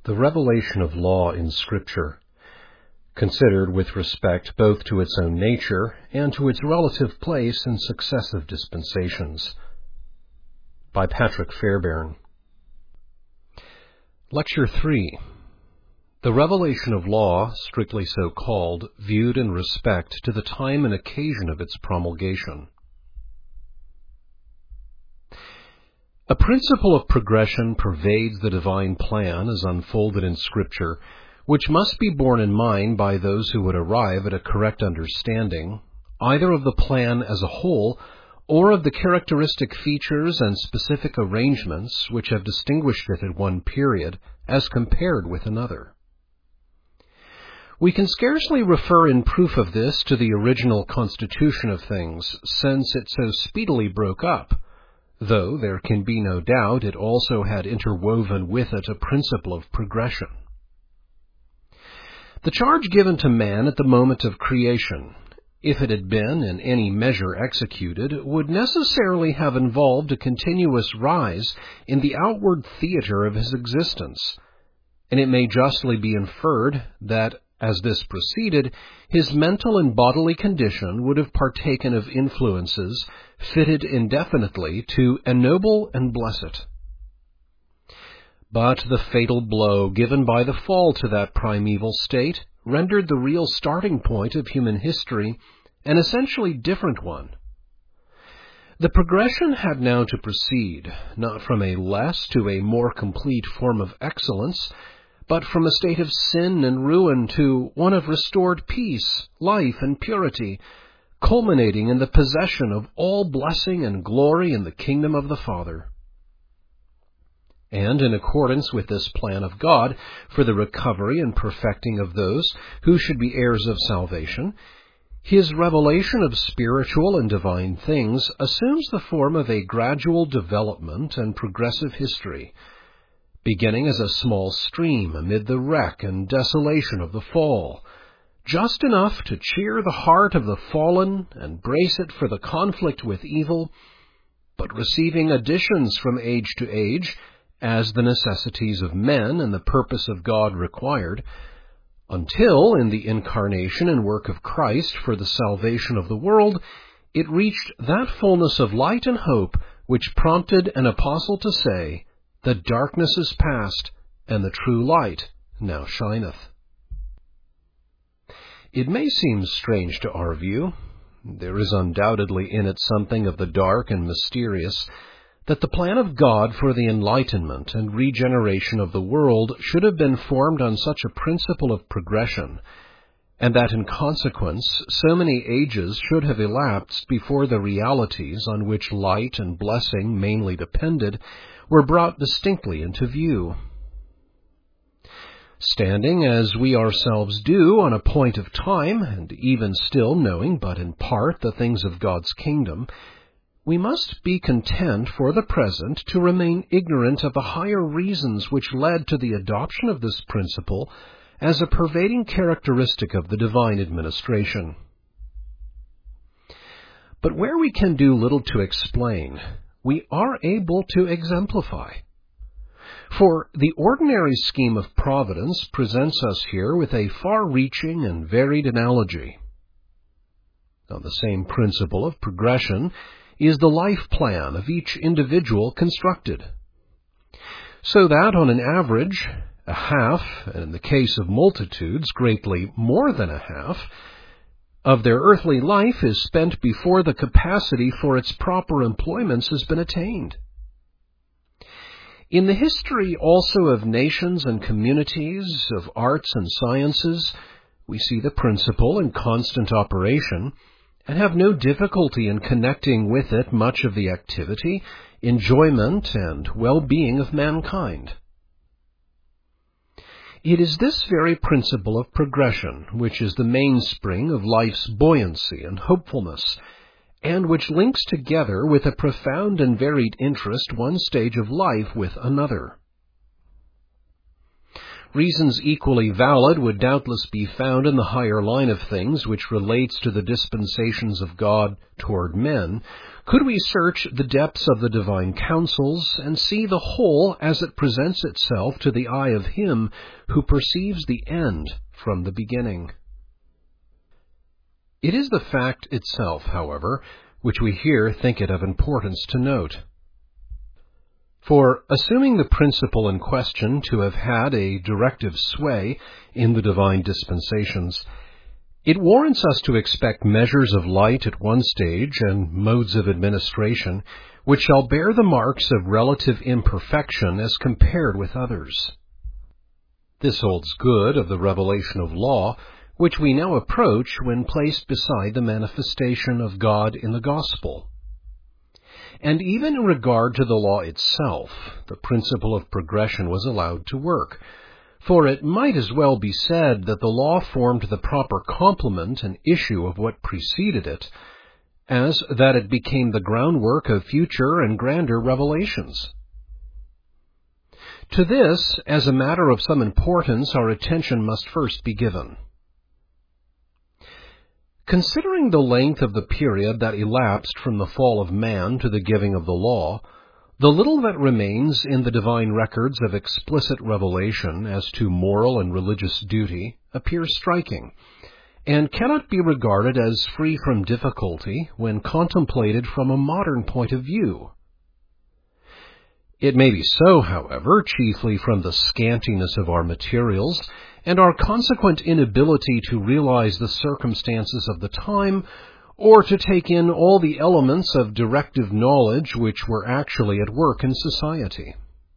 The revelation of law in Scripture, considered with respect both to its own nature and to its relative place in successive dispensations. By Patrick Fairbairn. Lecture 3. The revelation of law, strictly so called, viewed in respect to the time and occasion of its promulgation. A principle of progression pervades the divine plan as unfolded in Scripture, which must be borne in mind by those who would arrive at a correct understanding, either of the plan as a whole, or of the characteristic features and specific arrangements which have distinguished it at one period as compared with another. We can scarcely refer in proof of this to the original constitution of things, since it so speedily broke up, though there can be no doubt it also had interwoven with it a principle of progression. The charge given to man at the moment of creation, if it had been in any measure executed, would necessarily have involved a continuous rise in the outward theater of his existence, and it may justly be inferred that, as this proceeded, his mental and bodily condition would have partaken of influences fitted indefinitely to ennoble and bless it. But the fatal blow given by the fall to that primeval state rendered the real starting point of human history an essentially different one. The progression had now to proceed, not from a less to a more complete form of excellence, but from a state of sin and ruin to one of restored peace, life, and purity, culminating in the possession of all blessing and glory in the kingdom of the Father. And in accordance with this plan of God for the recovery and perfecting of those who should be heirs of salvation, His revelation of spiritual and divine things assumes the form of a gradual development and progressive history, beginning as a small stream amid the wreck and desolation of the fall, just enough to cheer the heart of the fallen and brace it for the conflict with evil, but receiving additions from age to age, as the necessities of men and the purpose of God required, until, in the incarnation and work of Christ for the salvation of the world, it reached that fullness of light and hope which prompted an apostle to say, "The darkness is past, and the true light now shineth." It may seem strange to our view, there is undoubtedly in it something of the dark and mysterious, that the plan of God for the enlightenment and regeneration of the world should have been formed on such a principle of progression, and that in consequence so many ages should have elapsed before the realities on which light and blessing mainly depended were brought distinctly into view. Standing, as we ourselves do, on a point of time, and even still knowing but in part the things of God's kingdom, we must be content for the present to remain ignorant of the higher reasons which led to the adoption of this principle as a pervading characteristic of the divine administration. But where we can do little to explain, we are able to exemplify. For the ordinary scheme of providence presents us here with a far-reaching and varied analogy. On the same principle of progression is the life plan of each individual constructed, so that on an average, a half, and in the case of multitudes, greatly more than a half, of their earthly life is spent before the capacity for its proper employments has been attained. In the history also of nations and communities, of arts and sciences, we see the principle in constant operation, and have no difficulty in connecting with it much of the activity, enjoyment, and well-being of mankind. It is this very principle of progression which is the mainspring of life's buoyancy and hopefulness, and which links together with a profound and varied interest one stage of life with another. reasons equally valid would doubtless be found in the higher line of things which relates to the dispensations of God toward men, could we search the depths of the divine counsels and see the whole as it presents itself to the eye of him who perceives the end from the beginning. It is the fact itself, however, which we here think it of importance to note. For, assuming the principle in question to have had a directive sway in the divine dispensations, it warrants us to expect measures of light at one stage and modes of administration which shall bear the marks of relative imperfection as compared with others. This holds good of the revelation of law, which we now approach when placed beside the manifestation of God in the gospel. And even in regard to the law itself, the principle of progression was allowed to work, for it might as well be said that the law formed the proper complement and issue of what preceded it, as that it became the groundwork of future and grander revelations. To this, as a matter of some importance, our attention must first be given. Considering the length of the period that elapsed from the fall of man to the giving of the law, the little that remains in the divine records of explicit revelation as to moral and religious duty appears striking, and cannot be regarded as free from difficulty when contemplated from a modern point of view. It may be so, however, chiefly from the scantiness of our materials and our consequent inability to realize the circumstances of the time, or to take in all the elements of directive knowledge which were actually at work in society.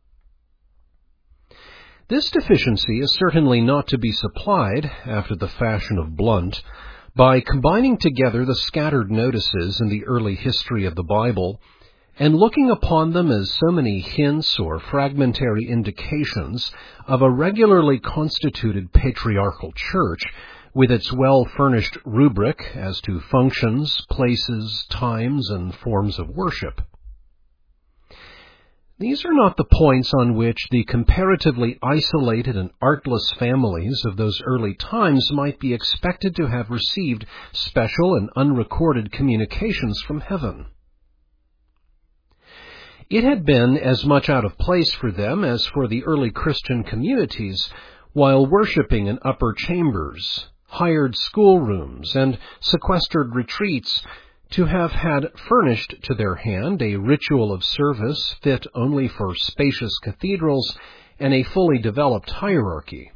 This deficiency is certainly not to be supplied, after the fashion of Blunt, by combining together the scattered notices in the early history of the Bible, and looking upon them as so many hints or fragmentary indications of a regularly constituted patriarchal church, with its well-furnished rubric as to functions, places, times, and forms of worship. These are not the points on which the comparatively isolated and artless families of those early times might be expected to have received special and unrecorded communications from heaven. It had been as much out of place for them as for the early Christian communities, while worshipping in upper chambers, hired schoolrooms, and sequestered retreats, to have had furnished to their hand a ritual of service fit only for spacious cathedrals and a fully developed hierarchy.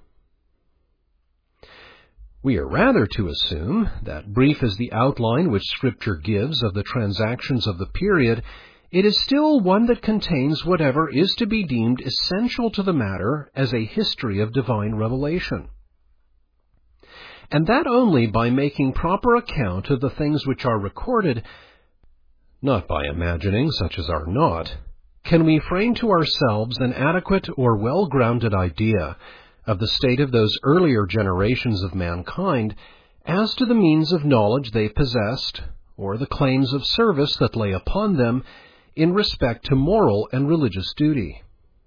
We are rather to assume that, brief as the outline which Scripture gives of the transactions of the period, it is still one that contains whatever is to be deemed essential to the matter as a history of divine revelation. And that only by making proper account of the things which are recorded, not by imagining such as are not, can we frame to ourselves an adequate or well-grounded idea of the state of those earlier generations of mankind as to the means of knowledge they possessed, or the claims of service that lay upon them in respect to moral and religious duty.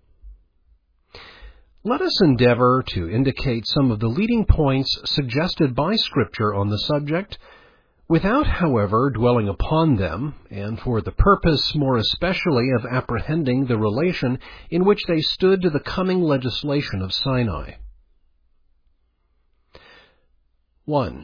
Let us endeavor to indicate some of the leading points suggested by Scripture on the subject, without, however, dwelling upon them, and for the purpose more especially of apprehending the relation in which they stood to the coming legislation of Sinai. 1.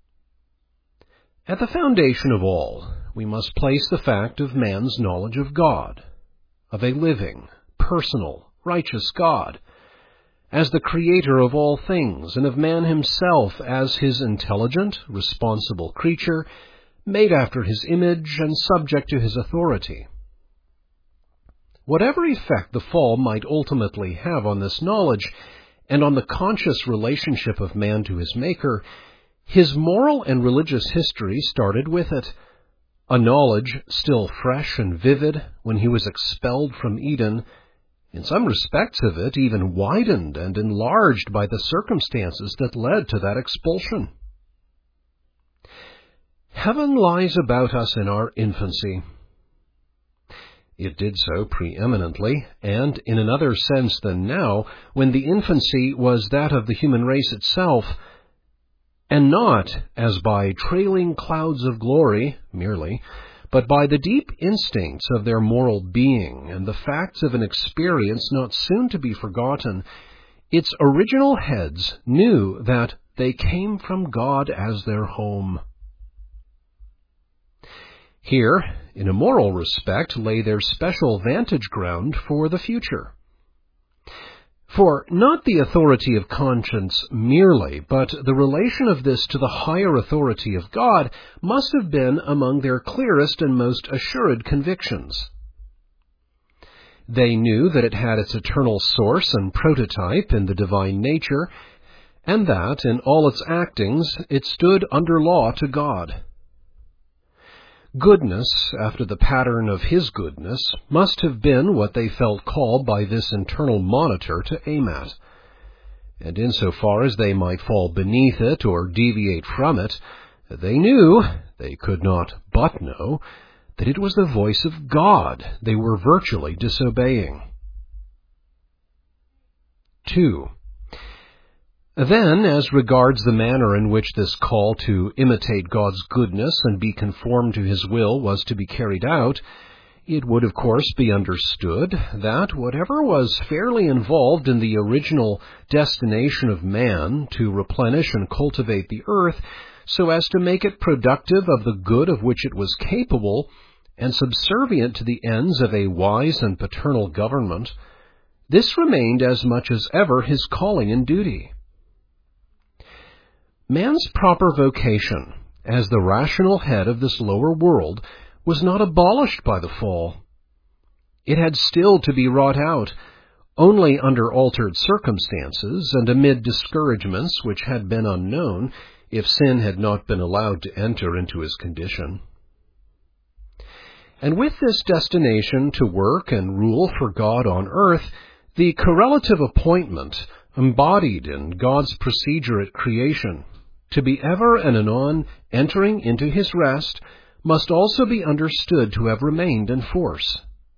At the foundation of all, we must place the fact of man's knowledge of God, of a living, personal, righteous God, as the creator of all things, and of man himself as his intelligent, responsible creature, made after his image and subject to his authority. Whatever effect the fall might ultimately have on this knowledge, and on the conscious relationship of man to his Maker, his moral and religious history started with it, a knowledge still fresh and vivid when he was expelled from Eden, in some respects of it even widened and enlarged by the circumstances that led to that expulsion. Heaven lies about us in our infancy. It did so preeminently, and in another sense than now, when the infancy was that of the human race itself, and not as by trailing clouds of glory merely, but by the deep instincts of their moral being and the facts of an experience not soon to be forgotten. Its original heads knew that they came from God as their home. Here, in a moral respect, lay their special vantage ground for the future. For not the authority of conscience merely, but the relation of this to the higher authority of God must have been among their clearest and most assured convictions. They knew that it had its eternal source and prototype in the divine nature, and that, in all its actings, it stood under law to God. Goodness, after the pattern of His goodness, must have been what they felt called by this internal monitor to aim at. And insofar as they might fall beneath it or deviate from it, they knew, they could not but know, that it was the voice of God they were virtually disobeying. 2. Then, as regards the manner in which this call to imitate God's goodness and be conformed to His will was to be carried out, it would of course be understood that whatever was fairly involved in the original destination of man to replenish and cultivate the earth so as to make it productive of the good of which it was capable and subservient to the ends of a wise and paternal government, this remained as much as ever his calling and duty. Man's proper vocation, as the rational head of this lower world, was not abolished by the fall. It had still to be wrought out, only under altered circumstances and amid discouragements which had been unknown if sin had not been allowed to enter into his condition. And with this destination to work and rule for God on earth, the correlative appointment embodied in God's procedure at creation, to be ever and anon entering into His rest, must also be understood to have remained in force.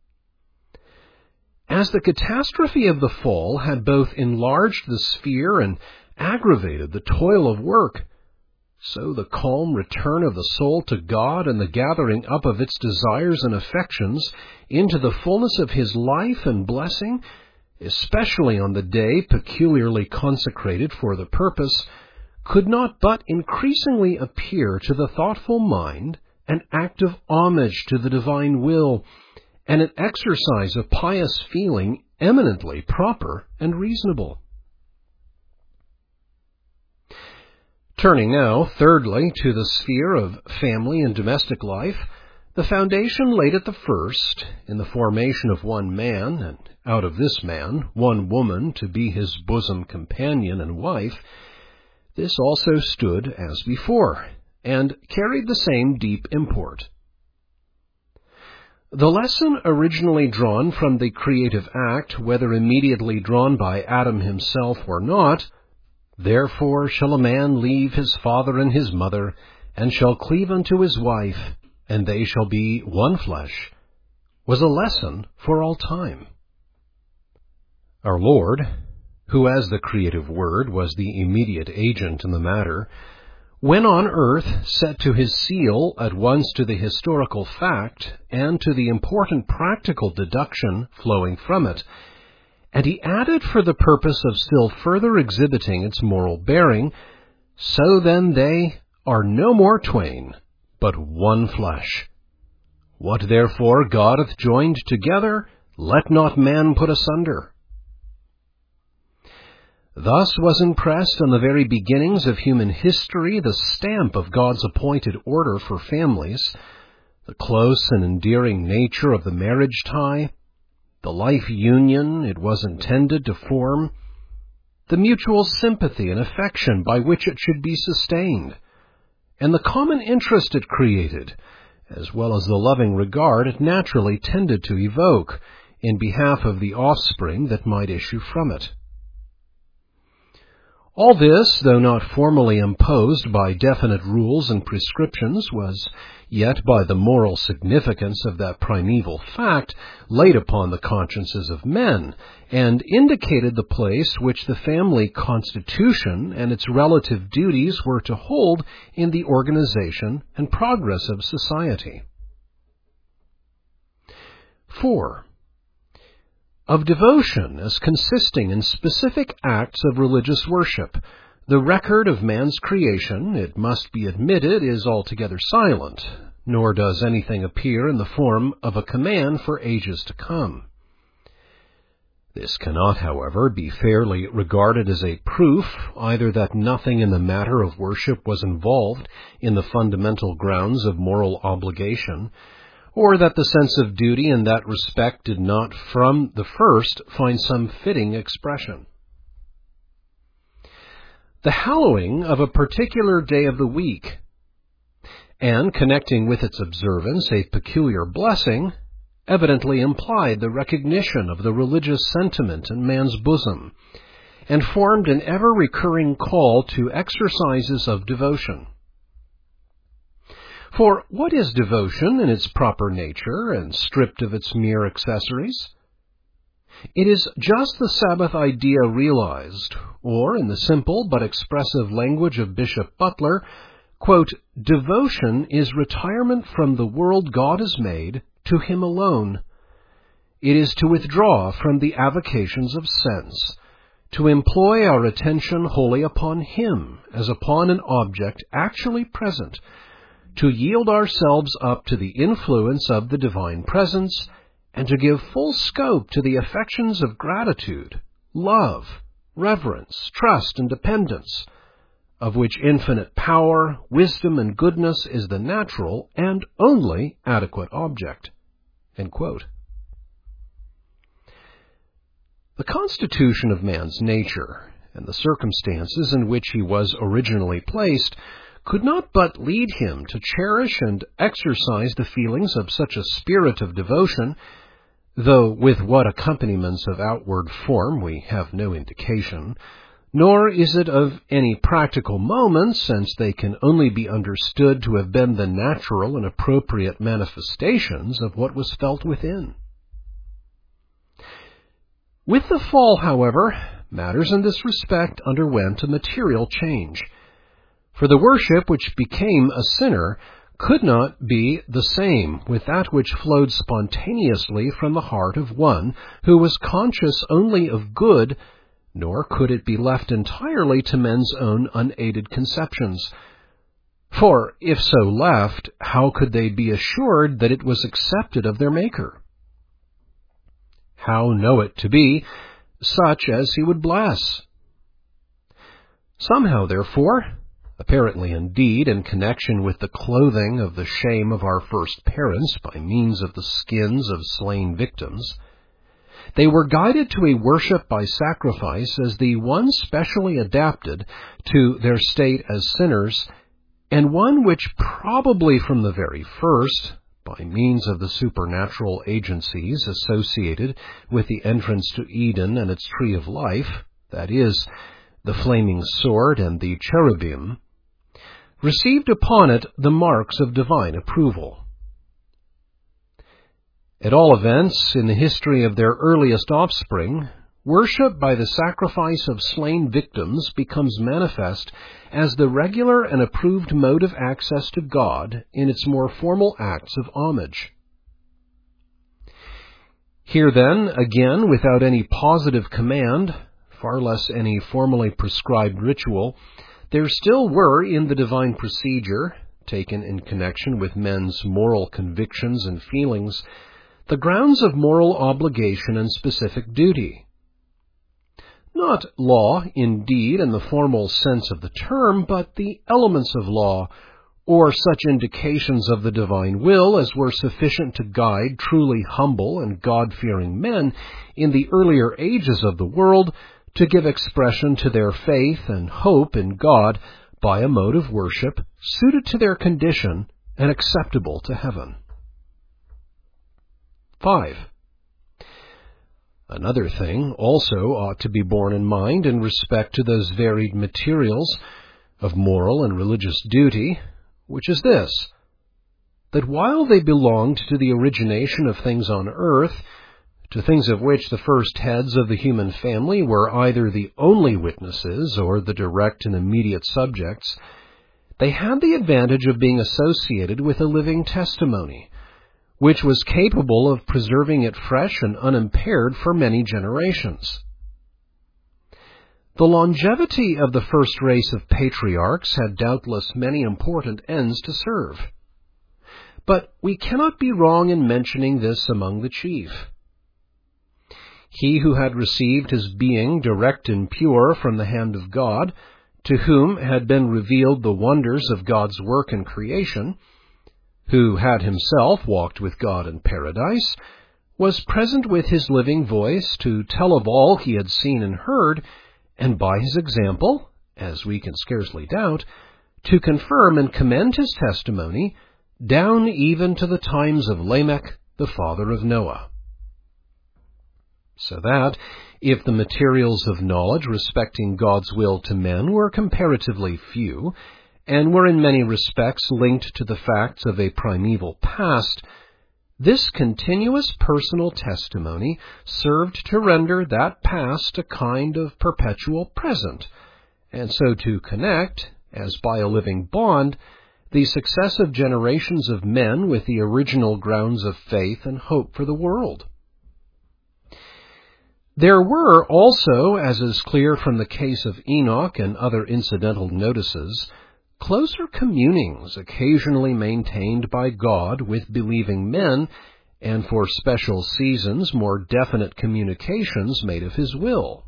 As the catastrophe of the fall had both enlarged the sphere and aggravated the toil of work, so the calm return of the soul to God and the gathering up of its desires and affections into the fullness of His life and blessing, especially on the day peculiarly consecrated for the purpose, could not but increasingly appear to the thoughtful mind an act of homage to the divine will, and an exercise of pious feeling eminently proper and reasonable. Turning now, thirdly, to the sphere of family and domestic life, the foundation laid at the first, in the formation of one man, and out of this man, one woman to be his bosom companion and wife, this also stood as before, and carried the same deep import. The lesson originally drawn from the creative act, whether immediately drawn by Adam himself or not, "Therefore shall a man leave his father and his mother, and shall cleave unto his wife, and they shall be one flesh," was a lesson for all time. Our Lord, who as the creative Word was the immediate agent in the matter, when on earth set to His seal at once to the historical fact and to the important practical deduction flowing from it, and He added for the purpose of still further exhibiting its moral bearing, "So then they are no more twain, but one flesh. What therefore God hath joined together, let not man put asunder." Thus was impressed on the very beginnings of human history the stamp of God's appointed order for families, the close and endearing nature of the marriage tie, the life union it was intended to form, the mutual sympathy and affection by which it should be sustained, and the common interest it created, as well as the loving regard it naturally tended to evoke in behalf of the offspring that might issue from it. All this, though not formally imposed by definite rules and prescriptions, was yet by the moral significance of that primeval fact laid upon the consciences of men, and indicated the place which the family constitution and its relative duties were to hold in the organization and progress of society. 4. Of devotion as consisting in specific acts of religious worship, the record of man's creation, it must be admitted, is altogether silent, nor does anything appear in the form of a command for ages to come. This cannot, however, be fairly regarded as a proof either that nothing in the matter of worship was involved in the fundamental grounds of moral obligation, or that the sense of duty in that respect did not from the first find some fitting expression. The hallowing of a particular day of the week, and connecting with its observance a peculiar blessing, evidently implied the recognition of the religious sentiment in man's bosom, and formed an ever-recurring call to exercises of devotion. For what is devotion in its proper nature and stripped of its mere accessories? It is just the Sabbath idea realized, or in the simple but expressive language of Bishop Butler, quote, "Devotion is retirement from the world God has made to Him alone. It is to withdraw from the avocations of sense, to employ our attention wholly upon Him as upon an object actually present, to yield ourselves up to the influence of the divine presence, and to give full scope to the affections of gratitude, love, reverence, trust, and dependence, of which infinite power, wisdom, and goodness is the natural and only adequate object." End quote. The constitution of man's nature, and the circumstances in which he was originally placed, could not but lead him to cherish and exercise the feelings of such a spirit of devotion, though with what accompaniments of outward form we have no indication, nor is it of any practical moment, since they can only be understood to have been the natural and appropriate manifestations of what was felt within. With the fall, however, matters in this respect underwent a material change. For the worship which became a sinner could not be the same with that which flowed spontaneously from the heart of one who was conscious only of good, nor could it be left entirely to men's own unaided conceptions. For, if so left, how could they be assured that it was accepted of their Maker? How know it to be such as He would bless? Somehow, therefore, apparently indeed in connection with the clothing of the shame of our first parents by means of the skins of slain victims, they were guided to a worship by sacrifice as the one specially adapted to their state as sinners, and one which probably from the very first, by means of the supernatural agencies associated with the entrance to Eden and its tree of life, that is, the flaming sword and the cherubim, received upon it the marks of divine approval. At all events, in the history of their earliest offspring, worship by the sacrifice of slain victims becomes manifest as the regular and approved mode of access to God in its more formal acts of homage. Here then, again, without any positive command, far less any formally prescribed ritual, there still were in the divine procedure, taken in connection with men's moral convictions and feelings, the grounds of moral obligation and specific duty. Not law, indeed, in the formal sense of the term, but the elements of law, or such indications of the divine will as were sufficient to guide truly humble and God-fearing men in the earlier ages of the world to give expression to their faith and hope in God by a mode of worship suited to their condition and acceptable to heaven. 5. Another thing also ought to be borne in mind in respect to those varied materials of moral and religious duty, which is this, that while they belonged to the origination of things on earth, to things of which the first heads of the human family were either the only witnesses or the direct and immediate subjects, they had the advantage of being associated with a living testimony, which was capable of preserving it fresh and unimpaired for many generations. The longevity of the first race of patriarchs had doubtless many important ends to serve. But we cannot be wrong in mentioning this among the chief. He who had received his being direct and pure from the hand of God, to whom had been revealed the wonders of God's work and creation, who had himself walked with God in paradise, was present with his living voice to tell of all he had seen and heard, and by his example, as we can scarcely doubt, to confirm and commend his testimony, down even to the times of Lamech, the father of Noah. So that, if the materials of knowledge respecting God's will to men were comparatively few, and were in many respects linked to the facts of a primeval past, this continuous personal testimony served to render that past a kind of perpetual present, and so to connect, as by a living bond, the successive generations of men with the original grounds of faith and hope for the world. There were also, as is clear from the case of Enoch and other incidental notices, closer communings occasionally maintained by God with believing men, and for special seasons more definite communications made of his will.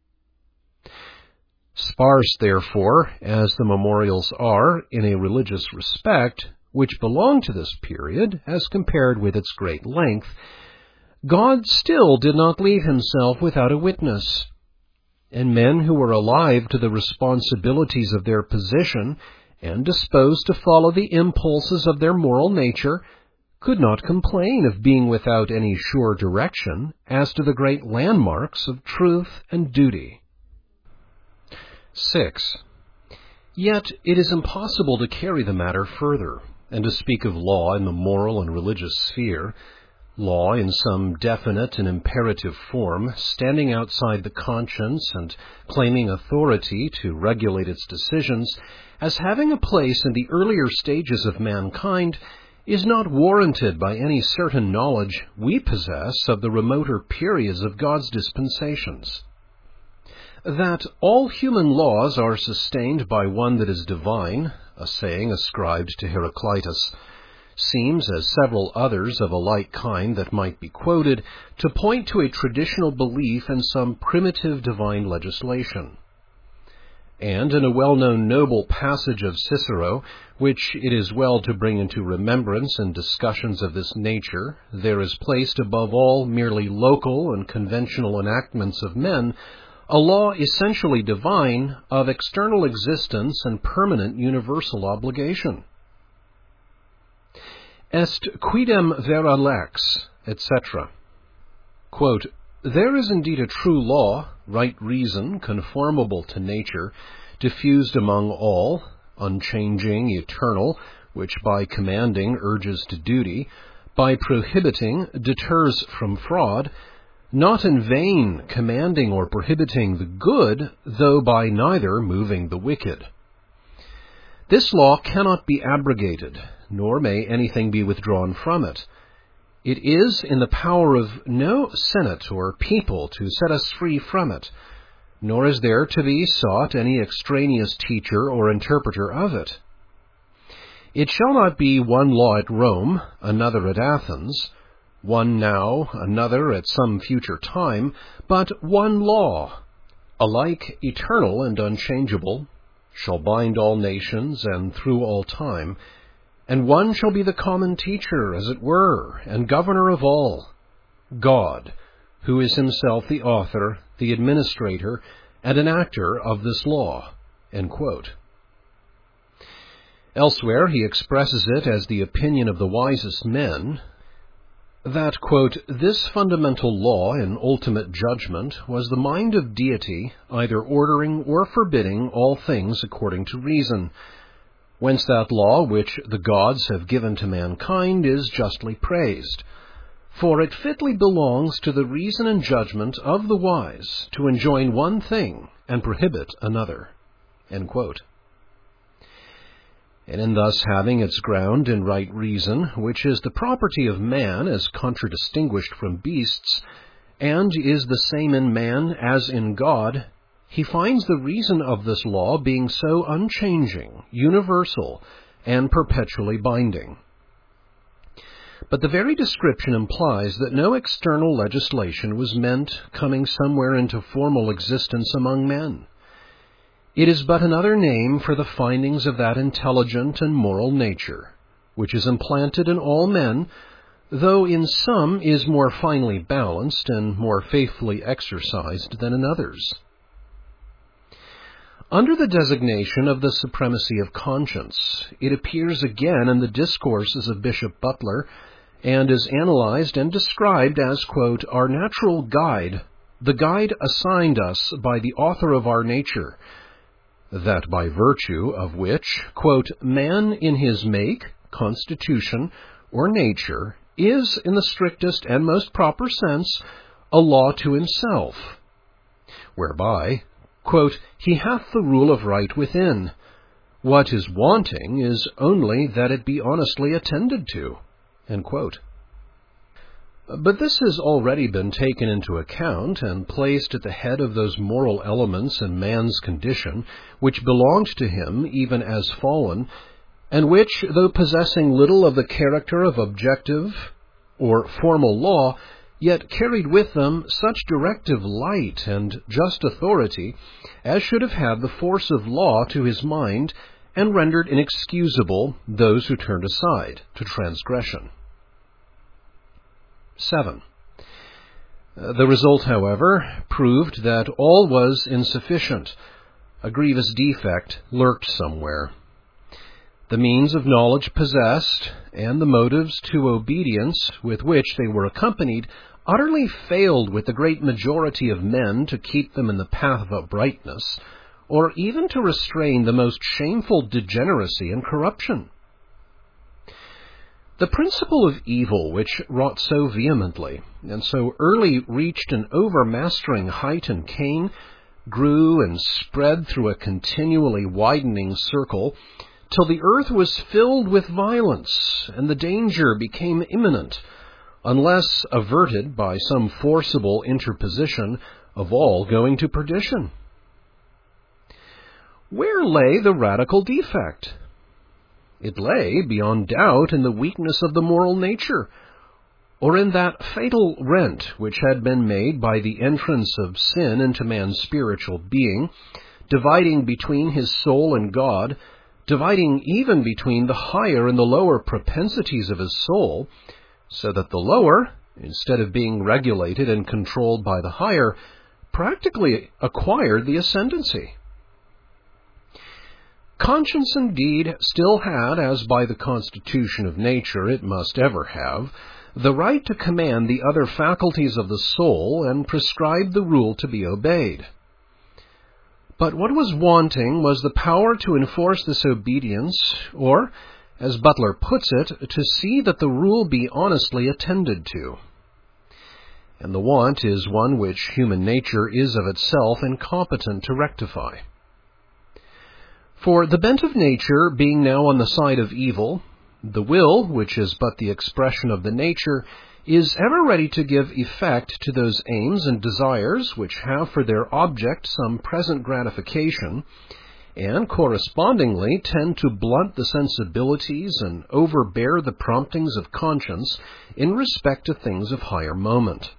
Sparse, therefore, as the memorials are in a religious respect, which belong to this period, as compared with its great length, God still did not leave himself without a witness, and men who were alive to the responsibilities of their position and disposed to follow the impulses of their moral nature could not complain of being without any sure direction as to the great landmarks of truth and duty. 6. Yet it is impossible to carry the matter further, and to speak of law in the moral and religious sphere, law in some definite and imperative form, standing outside the conscience and claiming authority to regulate its decisions, as having a place in the earlier stages of mankind, is not warranted by any certain knowledge we possess of the remoter periods of God's dispensations. That all human laws are sustained by one that is divine, a saying ascribed to Heraclitus, seems, as several others of a like kind that might be quoted, to point to a traditional belief in some primitive divine legislation. And in a well-known noble passage of Cicero, which it is well to bring into remembrance in discussions of this nature, there is placed above all merely local and conventional enactments of men a law essentially divine, of external existence and permanent universal obligation. Est quidem vera lex, etc. Quote, there is indeed a true law, right reason, conformable to nature, diffused among all, unchanging, eternal, which by commanding urges to duty, by prohibiting deters from fraud, not in vain commanding or prohibiting the good, though by neither moving the wicked. This law cannot be abrogated, nor may anything be withdrawn from it. It is in the power of no senate or people to set us free from it, nor is there to be sought any extraneous teacher or interpreter of it. It shall not be one law at Rome, another at Athens, one now, another at some future time, but one law, alike eternal and unchangeable, shall bind all nations and through all time, and one shall be the common teacher, as it were, and governor of all, God, who is himself the author, the administrator, and enactor of this law. End quote. Elsewhere he expresses it as the opinion of the wisest men, that, quote, "this fundamental law in ultimate judgment was the mind of deity either ordering or forbidding all things according to reason, whence that law which the gods have given to mankind is justly praised. For it fitly belongs to the reason and judgment of the wise to enjoin one thing and prohibit another." End quote. And in thus having its ground in right reason, which is the property of man as contradistinguished from beasts, and is the same in man as in God, he finds the reason of this law being so unchanging, universal, and perpetually binding. But the very description implies that no external legislation was meant coming somewhere into formal existence among men. It is but another name for the findings of that intelligent and moral nature, which is implanted in all men, though in some is more finely balanced and more faithfully exercised than in others. Under the designation of the supremacy of conscience, it appears again in the discourses of Bishop Butler, and is analyzed and described as, quote, "our natural guide, the guide assigned us by the author of our nature, that by virtue of which, quote, man in his make, constitution, or nature is, in the strictest and most proper sense, a law to himself, whereby, quote, he hath the rule of right within. What is wanting is only that it be honestly attended to." End quote. But this has already been taken into account and placed at the head of those moral elements in man's condition which belonged to him even as fallen, and which, though possessing little of the character of objective or formal law, yet carried with them such directive light and just authority as should have had the force of law to his mind and rendered inexcusable those who turned aside to transgression. 7. The result, however, proved that all was insufficient. A grievous defect lurked somewhere. The means of knowledge possessed, and the motives to obedience with which they were accompanied, utterly failed with the great majority of men to keep them in the path of uprightness, or even to restrain the most shameful degeneracy and corruption. The principle of evil, which wrought so vehemently, and so early reached an overmastering height in Cain, grew and spread through a continually widening circle, till the earth was filled with violence, and the danger became imminent, unless averted by some forcible interposition, of all going to perdition. Where lay the radical defect? It lay, beyond doubt, in the weakness of the moral nature, or in that fatal rent which had been made by the entrance of sin into man's spiritual being, dividing between his soul and God, dividing even between the higher and the lower propensities of his soul, so that the lower, instead of being regulated and controlled by the higher, practically acquired the ascendancy. Conscience, indeed, still had, as by the constitution of nature it must ever have, the right to command the other faculties of the soul and prescribe the rule to be obeyed. But what was wanting was the power to enforce this obedience, or, as Butler puts it, to see that the rule be honestly attended to. And the want is one which human nature is of itself incompetent to rectify. For the bent of nature being now on the side of evil, the will, which is but the expression of the nature, is ever ready to give effect to those aims and desires which have for their object some present gratification, and correspondingly tend to blunt the sensibilities and overbear the promptings of conscience in respect to things of higher moment.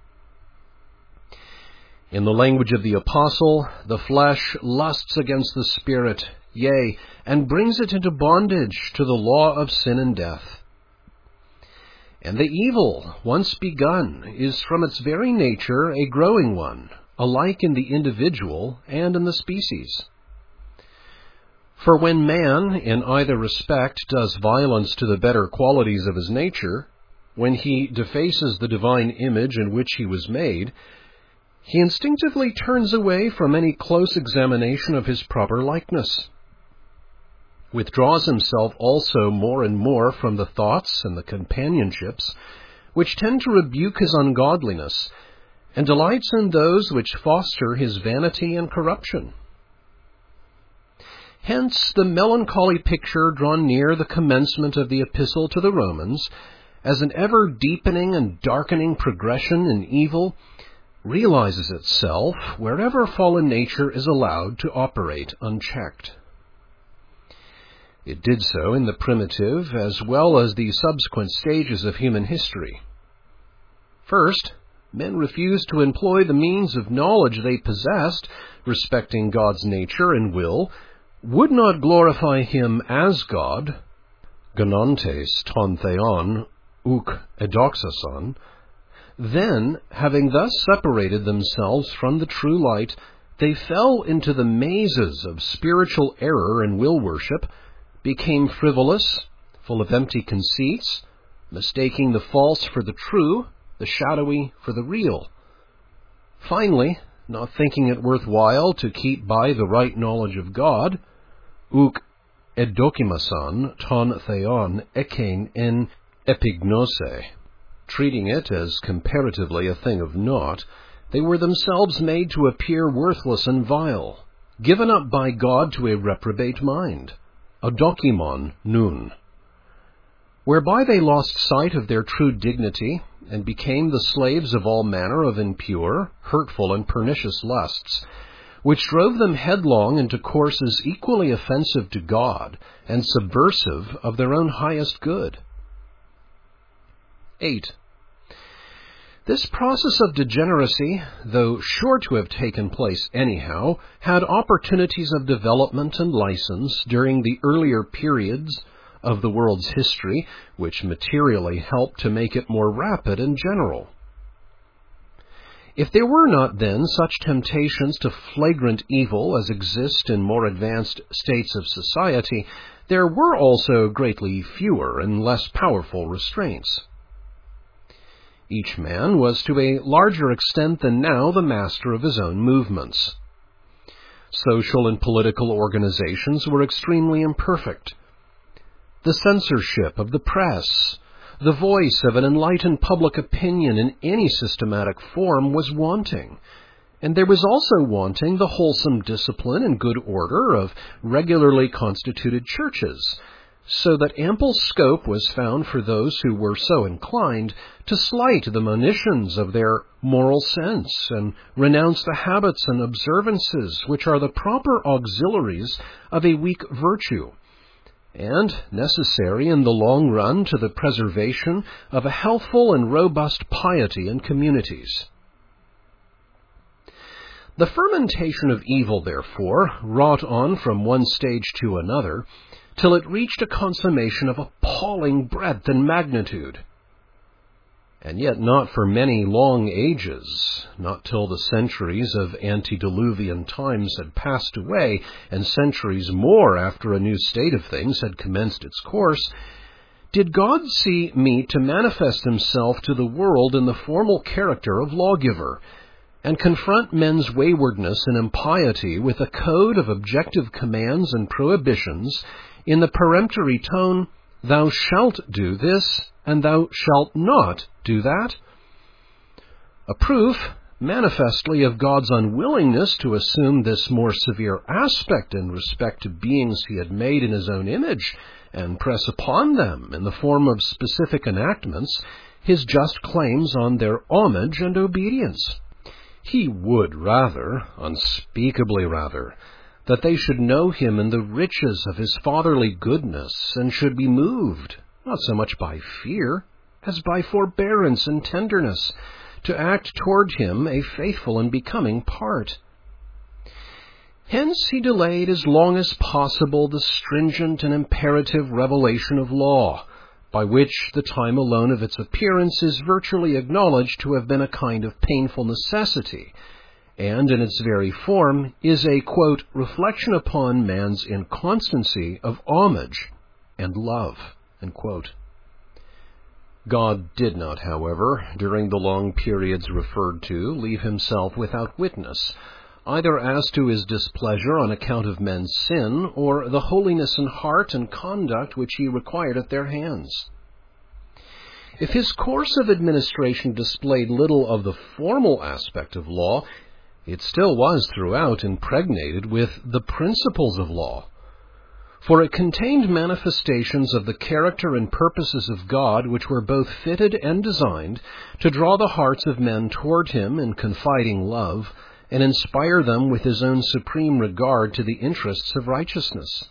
In the language of the Apostle, the flesh lusts against the Spirit, yea, and brings it into bondage to the law of sin and death. And the evil, once begun, is from its very nature a growing one, alike in the individual and in the species. For when man, in either respect, does violence to the better qualities of his nature, when he defaces the divine image in which he was made, he instinctively turns away from any close examination of his proper likeness, withdraws himself also more and more from the thoughts and the companionships which tend to rebuke his ungodliness, and delights in those which foster his vanity and corruption. Hence the melancholy picture drawn near the commencement of the Epistle to the Romans, as an ever-deepening and darkening progression in evil, realizes itself wherever fallen nature is allowed to operate unchecked. It did so in the primitive as well as the subsequent stages of human history. First, men refused to employ the means of knowledge they possessed respecting God's nature and will, would not glorify him as God, gonantes ton theon, uk edoxason. Then, having thus separated themselves from the true light, they fell into the mazes of spiritual error and will worship, became frivolous, full of empty conceits, mistaking the false for the true, the shadowy for the real. Finally, not thinking it worthwhile to keep by the right knowledge of God, uk edokimasan ton theon ekein en epignose, treating it as comparatively a thing of naught, they were themselves made to appear worthless and vile, given up by God to a reprobate mind, adokimon nun, whereby they lost sight of their true dignity, and became the slaves of all manner of impure, hurtful, and pernicious lusts, which drove them headlong into courses equally offensive to God and subversive of their own highest good. 8. This process of degeneracy, though sure to have taken place anyhow, had opportunities of development and license during the earlier periods of the world's history, which materially helped to make it more rapid and general. If there were not then such temptations to flagrant evil as exist in more advanced states of society, there were also greatly fewer and less powerful restraints. Each man was to a larger extent than now the master of his own movements. Social and political organizations were extremely imperfect. The censorship of the press, the voice of an enlightened public opinion in any systematic form was wanting, and there was also wanting the wholesome discipline and good order of regularly constituted churches, so that ample scope was found for those who were so inclined to slight the monitions of their moral sense and renounce the habits and observances which are the proper auxiliaries of a weak virtue, and necessary in the long run to the preservation of a healthful and robust piety in communities. The fermentation of evil, therefore, wrought on from one stage to another, till it reached a consummation of appalling breadth and magnitude. And yet not for many long ages, not till the centuries of antediluvian times had passed away, and centuries more after a new state of things had commenced its course, did God see meet to manifest himself to the world in the formal character of lawgiver, and confront men's waywardness and impiety with a code of objective commands and prohibitions in the peremptory tone, "Thou shalt do this, and thou shalt not do that"? A proof, manifestly, of God's unwillingness to assume this more severe aspect in respect to beings he had made in his own image, and press upon them, in the form of specific enactments, his just claims on their homage and obedience. He would rather, unspeakably rather, that they should know him in the riches of his fatherly goodness, and should be moved, not so much by fear, as by forbearance and tenderness, to act toward him a faithful and becoming part. Hence he delayed as long as possible the stringent and imperative revelation of law, by which the time alone of its appearance is virtually acknowledged to have been a kind of painful necessity, and in its very form is a, quote, reflection upon man's inconstancy of homage and love, end quote. God did not, however, during the long periods referred to, leave himself without witness, either as to his displeasure on account of men's sin, or the holiness in heart and conduct which he required at their hands. If his course of administration displayed little of the formal aspect of law, it still was throughout impregnated with the principles of law. For it contained manifestations of the character and purposes of God which were both fitted and designed to draw the hearts of men toward him in confiding love, and inspire them with his own supreme regard to the interests of righteousness.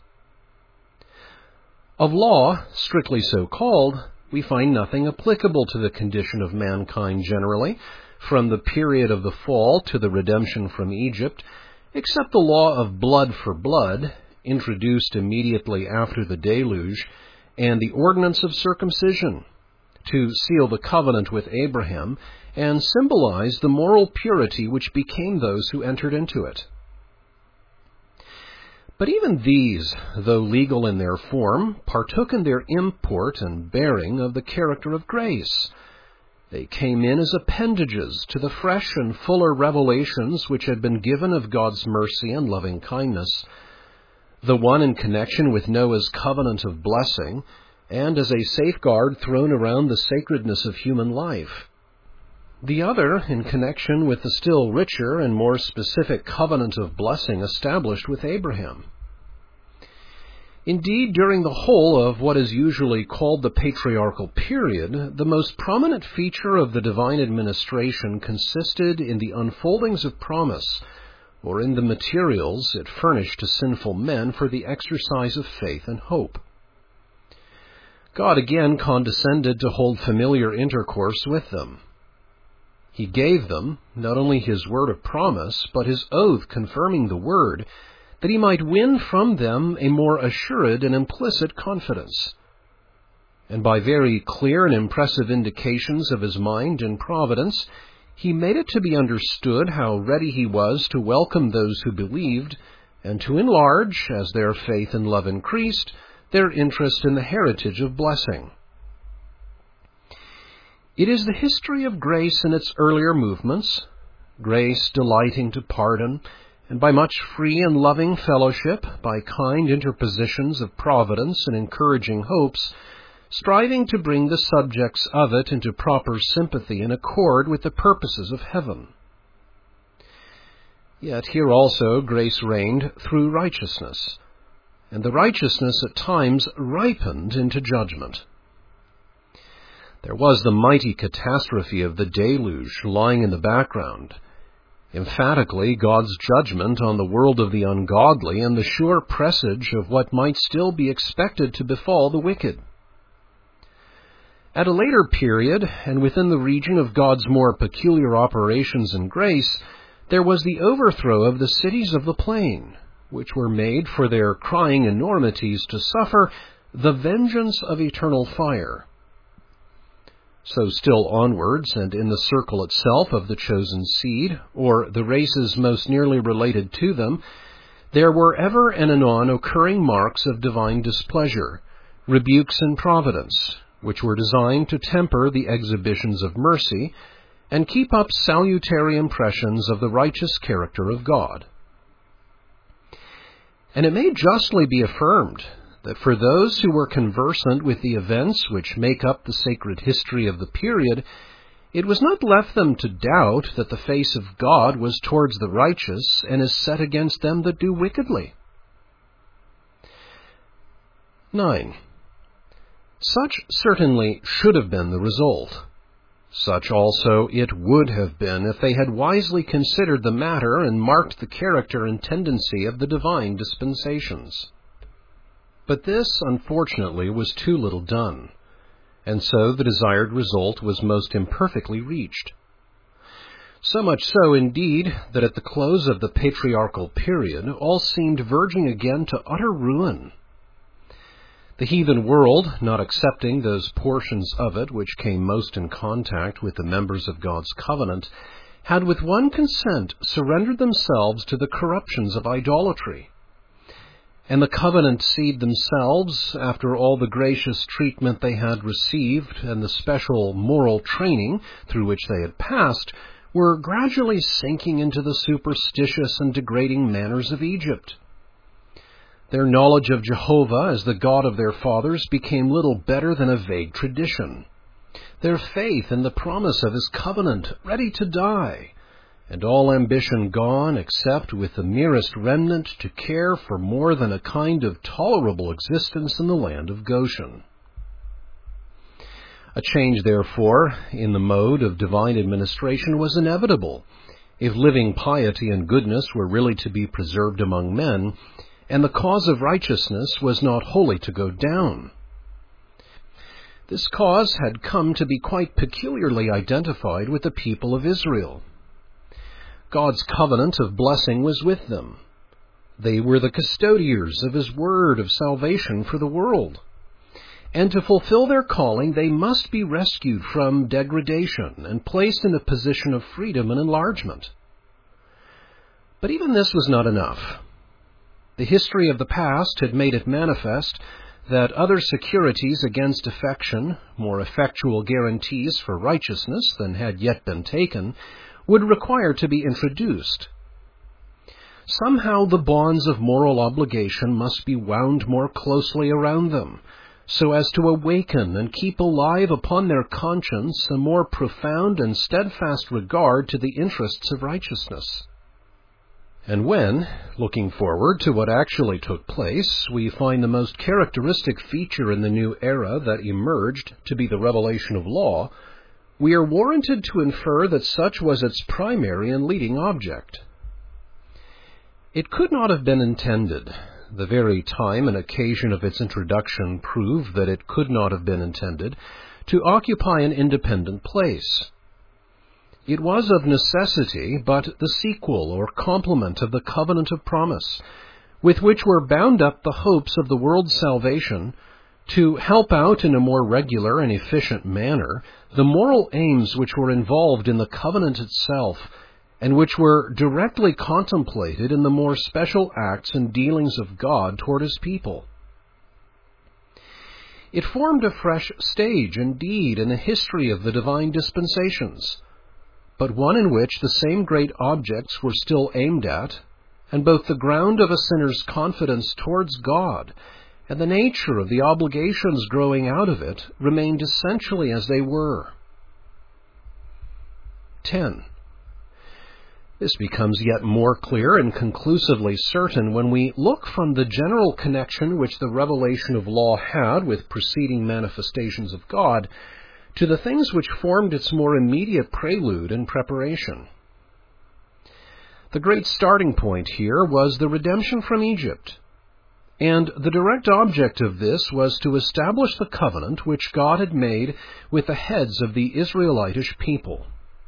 Of law, strictly so called, we find nothing applicable to the condition of mankind generally, from the period of the fall to the redemption from Egypt, except the law of blood for blood, introduced immediately after the deluge, and the ordinance of circumcision, to seal the covenant with Abraham, and symbolize the moral purity which became those who entered into it. But even these, though legal in their form, partook in their import and bearing of the character of grace. They came in as appendages to the fresh and fuller revelations which had been given of God's mercy and loving kindness, the one in connection with Noah's covenant of blessing, and as a safeguard thrown around the sacredness of human life. The other in connection with the still richer and more specific covenant of blessing established with Abraham. Indeed, during the whole of what is usually called the patriarchal period, the most prominent feature of the divine administration consisted in the unfoldings of promise, or in the materials it furnished to sinful men for the exercise of faith and hope. God again condescended to hold familiar intercourse with them. He gave them not only his word of promise, but his oath confirming the word, that he might win from them a more assured and implicit confidence. And by very clear and impressive indications of his mind and providence, he made it to be understood how ready he was to welcome those who believed, and to enlarge, as their faith and love increased, their interest in the heritage of blessing. It is the history of grace in its earlier movements, grace delighting to pardon, and by much free and loving fellowship, by kind interpositions of providence and encouraging hopes, striving to bring the subjects of it into proper sympathy and accord with the purposes of heaven. Yet here also grace reigned through righteousness, and the righteousness at times ripened into judgment. There was the mighty catastrophe of the deluge lying in the background, emphatically God's judgment on the world of the ungodly and the sure presage of what might still be expected to befall the wicked. At a later period, and within the region of God's more peculiar operations and grace, there was the overthrow of the cities of the plain, which were made for their crying enormities to suffer the vengeance of eternal fire. So still onwards, and in the circle itself of the chosen seed, or the races most nearly related to them, there were ever and anon occurring marks of divine displeasure, rebukes in providence, which were designed to temper the exhibitions of mercy and keep up salutary impressions of the righteous character of God. And it may justly be affirmed that for those who were conversant with the events which make up the sacred history of the period, it was not left them to doubt that the face of God was towards the righteous and is set against them that do wickedly. 9. Such certainly should have been the result. Such also it would have been if they had wisely considered the matter and marked the character and tendency of the divine dispensations. But this, unfortunately, was too little done, and so the desired result was most imperfectly reached. So much so, indeed, that at the close of the patriarchal period, all seemed verging again to utter ruin. The heathen world, not accepting those portions of it which came most in contact with the members of God's covenant, had with one consent surrendered themselves to the corruptions of idolatry. And the covenant seed themselves, after all the gracious treatment they had received and the special moral training through which they had passed, were gradually sinking into the superstitious and degrading manners of Egypt. Their knowledge of Jehovah as the God of their fathers became little better than a vague tradition. Their faith in the promise of His covenant ready to die, and all ambition gone except with the merest remnant to care for more than a kind of tolerable existence in the land of Goshen. A change, therefore, in the mode of divine administration was inevitable, if living piety and goodness were really to be preserved among men, and the cause of righteousness was not wholly to go down. This cause had come to be quite peculiarly identified with the people of Israel. God's covenant of blessing was with them. They were the custodiers of His word of salvation for the world. And to fulfill their calling, they must be rescued from degradation and placed in a position of freedom and enlargement. But even this was not enough. The history of the past had made it manifest that other securities against defection, more effectual guarantees for righteousness than had yet been taken, would require to be introduced. Somehow the bonds of moral obligation must be wound more closely around them, so as to awaken and keep alive upon their conscience a more profound and steadfast regard to the interests of righteousness. And when, looking forward to what actually took place, we find the most characteristic feature in the new era that emerged to be the revelation of law, we are warranted to infer that such was its primary and leading object. It could not have been intended. The very time and occasion of its introduction prove that it could not have been intended to occupy an independent place. It was of necessity but the sequel or complement of the covenant of promise, with which were bound up the hopes of the world's salvation, to help out in a more regular and efficient manner the moral aims which were involved in the covenant itself, and which were directly contemplated in the more special acts and dealings of God toward His people. It formed a fresh stage, indeed, in the history of the divine dispensations, but one in which the same great objects were still aimed at, and both the ground of a sinner's confidence towards God and the nature of the obligations growing out of it remained essentially as they were. 10. This becomes yet more clear and conclusively certain when we look from the general connection which the revelation of law had with preceding manifestations of God to the things which formed its more immediate prelude and preparation. The great starting point here was the redemption from Egypt, and the direct object of this was to establish the covenant which God had made with the heads of the Israelitish people.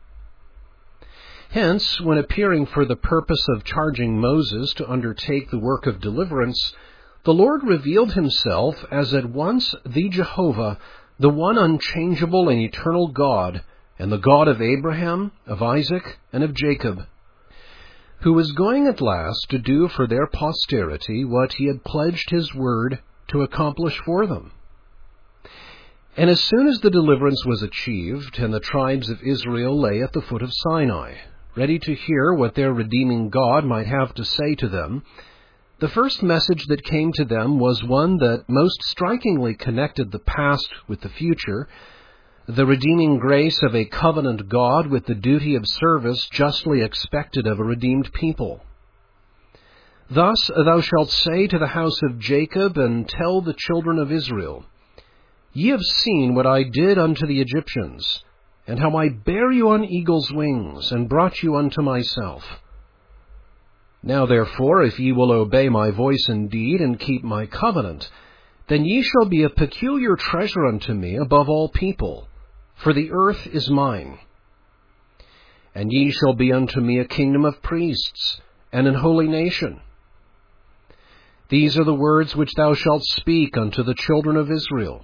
Hence, when appearing for the purpose of charging Moses to undertake the work of deliverance, the Lord revealed Himself as at once the Jehovah, the one unchangeable and eternal God, and the God of Abraham, of Isaac, and of Jacob, who was going at last to do for their posterity what He had pledged His word to accomplish for them. And as soon as the deliverance was achieved, and the tribes of Israel lay at the foot of Sinai, ready to hear what their redeeming God might have to say to them, the first message that came to them was one that most strikingly connected the past with the future, the redeeming grace of a covenant God with the duty of service justly expected of a redeemed people. Thus thou shalt say to the house of Jacob, and tell the children of Israel, Ye have seen what I did unto the Egyptians, and how I bare you on eagle's wings, and brought you unto myself. Now therefore, if ye will obey my voice indeed, and keep my covenant, then ye shall be a peculiar treasure unto me above all people, for the earth is mine. And ye shall be unto me a kingdom of priests, and an holy nation. These are the words which thou shalt speak unto the children of Israel.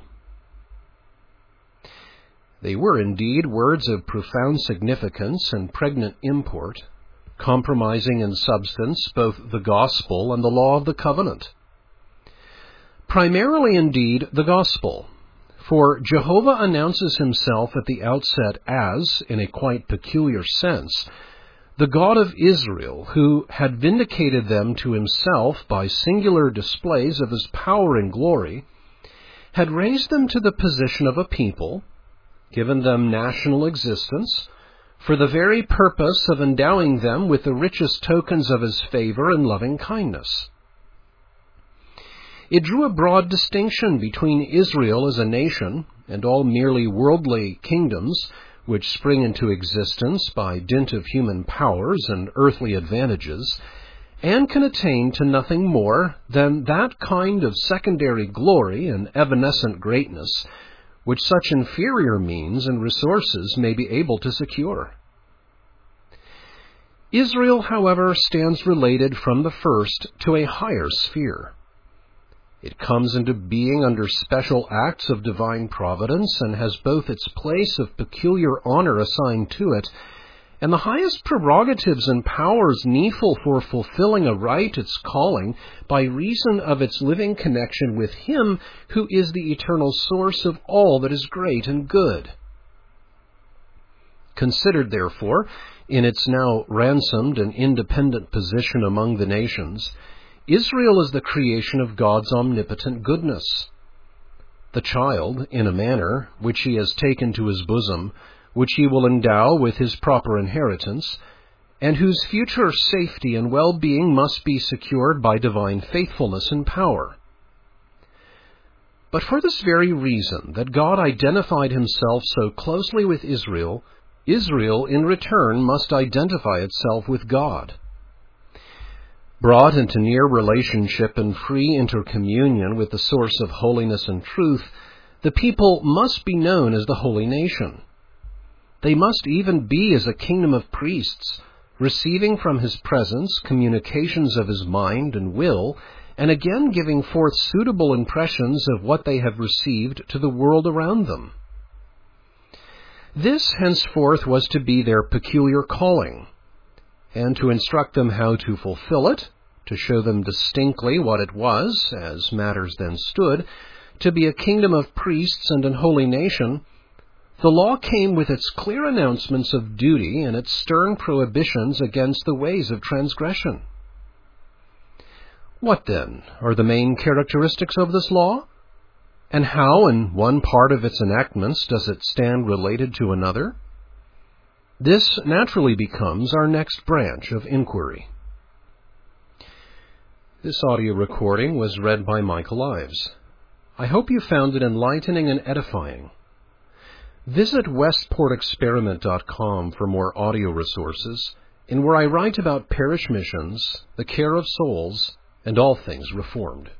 They were indeed words of profound significance and pregnant import, compromising in substance both the gospel and the law of the covenant. Primarily, indeed, the gospel. For Jehovah announces himself at the outset as, in a quite peculiar sense, the God of Israel, who had vindicated them to himself by singular displays of his power and glory, had raised them to the position of a people, given them national existence, for the very purpose of endowing them with the richest tokens of his favor and loving kindness. It drew a broad distinction between Israel as a nation and all merely worldly kingdoms which spring into existence by dint of human powers and earthly advantages, and can attain to nothing more than that kind of secondary glory and evanescent greatness which such inferior means and resources may be able to secure. Israel, however, stands related from the first to a higher sphere. It comes into being under special acts of divine providence and has both its place of peculiar honor assigned to it and the highest prerogatives and powers needful for fulfilling aright its calling by reason of its living connection with Him who is the eternal source of all that is great and good. Considered, therefore, in its now ransomed and independent position among the nations, Israel is the creation of God's omnipotent goodness. The child, in a manner, which he has taken to his bosom, which he will endow with his proper inheritance, and whose future safety and well-being must be secured by divine faithfulness and power. But for this very reason, that God identified himself so closely with Israel, Israel in return must identify itself with God. Brought into near relationship and free intercommunion with the source of holiness and truth, the people must be known as the holy nation. They must even be as a kingdom of priests, receiving from his presence communications of his mind and will, and again giving forth suitable impressions of what they have received to the world around them. This henceforth was to be their peculiar calling, and to instruct them how to fulfill it, to show them distinctly what it was, as matters then stood, to be a kingdom of priests and an holy nation. The law came with its clear announcements of duty and its stern prohibitions against the ways of transgression. What, then, are the main characteristics of this law? And how, in one part of its enactments, does it stand related to another? This naturally becomes our next branch of inquiry. This audio recording was read by Michael Ives. I hope you found it enlightening and edifying. Visit westportexperiment.com for more audio resources, in where I write about parish missions, the care of souls, and all things Reformed.